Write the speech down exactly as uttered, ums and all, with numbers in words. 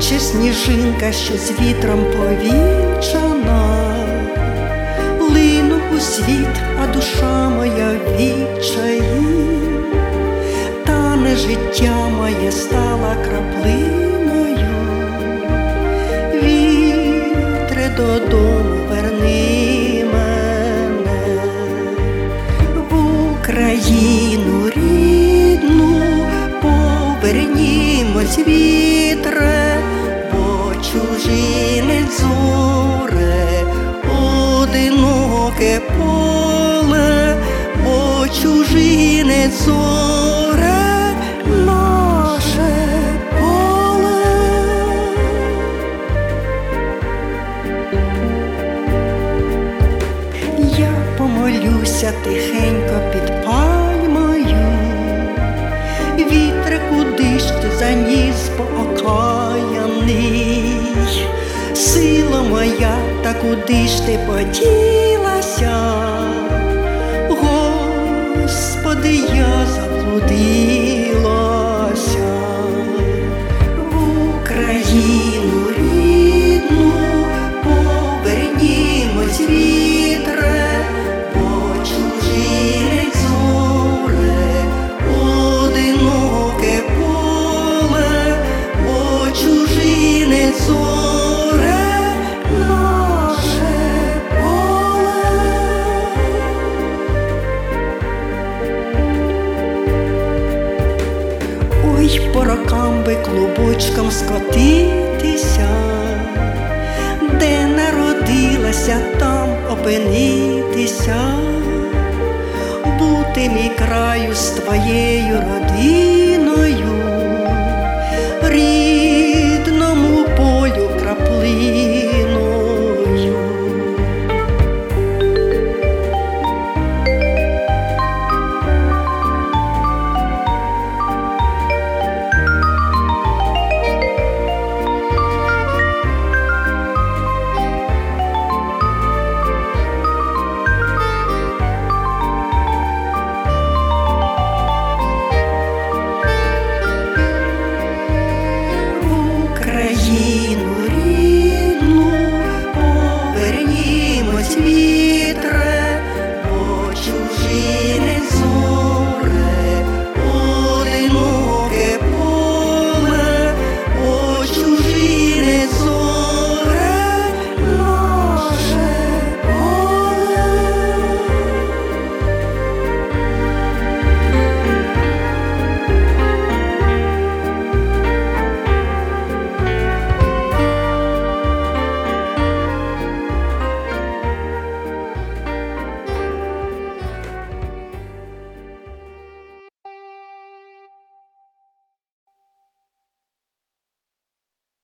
наче сніжинка, що з вітром повінчана, лину у світ, а душа моя в відчаї, тане життя моє стала краплиною. Вітре, додому верни мене, в Україну рідну повернімось, вітре, бо чужинець зоре, одиноке поле, бо чужинець зоре, наше поле. Я помолюся тихенько під пальмою, вітре, куди ж ти заніс поокаяний? Сила моя, та куди ж ти поділася? Господи, я заблудилася. В Україну рідну повернімось, вітре, бо чужинець зоре, одиноке поле, бо чужинець зоре, наше поле. Ой, по рокам би клубочком скотитися, де народилася, там опинитися, бути мій краю з твоєю родиною.